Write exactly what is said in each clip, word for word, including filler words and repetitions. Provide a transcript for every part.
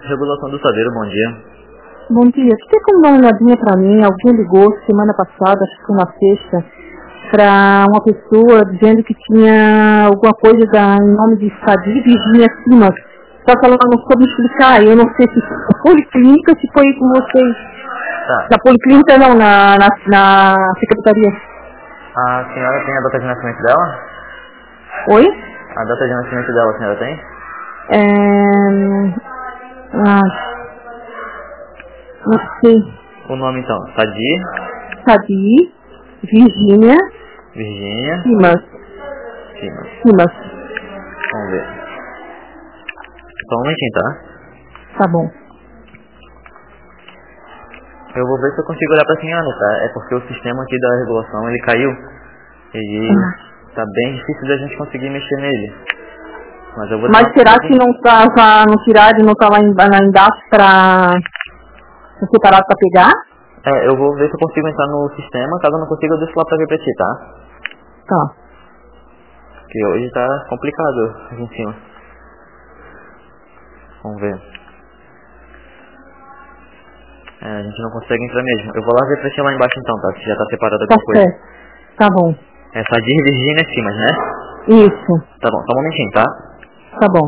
Regulação do Sadeiro, bom dia. Bom dia. Você tem como dar uma olhadinha pra mim? Alguém ligou semana passada, acho que foi na sexta, pra uma pessoa dizendo que tinha alguma coisa da, em nome de Sadir Virginia Simas. Só que ela não soube explicar. Eu não sei se foi na Policlínica, se foi com vocês. Tá. Na Policlínica não, na, na, na Secretaria. A senhora tem a data de nascimento dela? Oi? A data de nascimento dela a senhora tem? É... Ah, não sei. O nome então, Sadir Sadir Virginia Virginia Simas. Simas. Simas. Vamos ver. Só um momentinho, tá? Tá bom. Eu vou ver se eu consigo olhar pra senhora, tá? É porque o sistema aqui da regulação, ele caiu. E Ah. tá bem difícil da gente conseguir mexer nele. Mas eu vou Mas dar será uma... que não tá, no tirade não tá lá em, lá em dados pra separado pra pegar? É, eu vou ver se eu consigo entrar no sistema. Caso eu não consiga, eu deixo lá pra ver pra ti, tá? Tá. Porque hoje tá complicado aqui em cima. Vamos ver. É, a gente não consegue entrar mesmo. Eu vou lá ver pra ti lá embaixo então, tá? Se já tá separado Tá alguma coisa. certo. Tá bom. É Sadir Virginia Simas, né? Isso. Tá bom, só um momentinho, tá? Tá bom.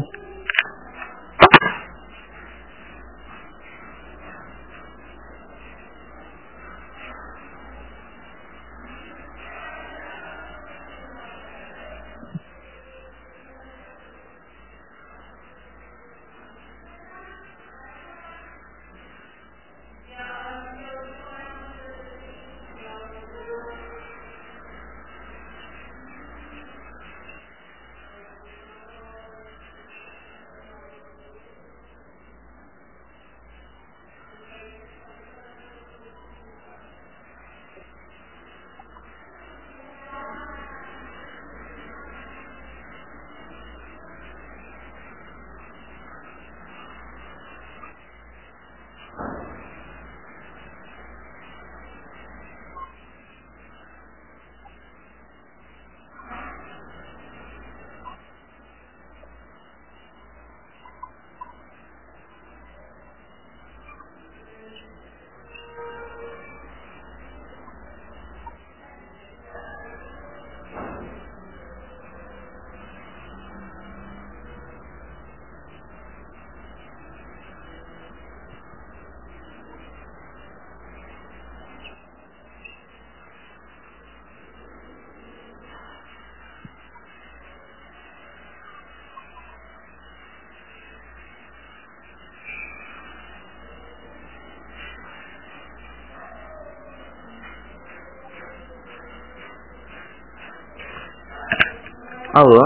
Alô?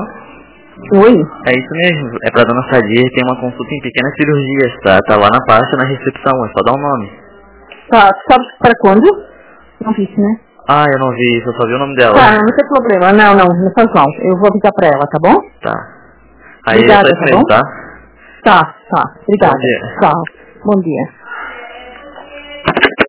Oi? É isso mesmo, é pra dona Sadir, tem uma consulta em pequenas cirurgias, tá? Tá lá na pasta, na recepção, é só dar um nome. Tá, tu sabe para quando? Não disse, né? Ah, eu não vi isso, eu só vi o nome dela. Tá, não tem problema. Não, não, não faz mal. Eu vou avisar pra ela, tá bom? Tá. Aí Obrigada, é só isso tá mesmo, bom? tá? Tá, tá. Obrigada. Bom dia. Tchau. Bom dia.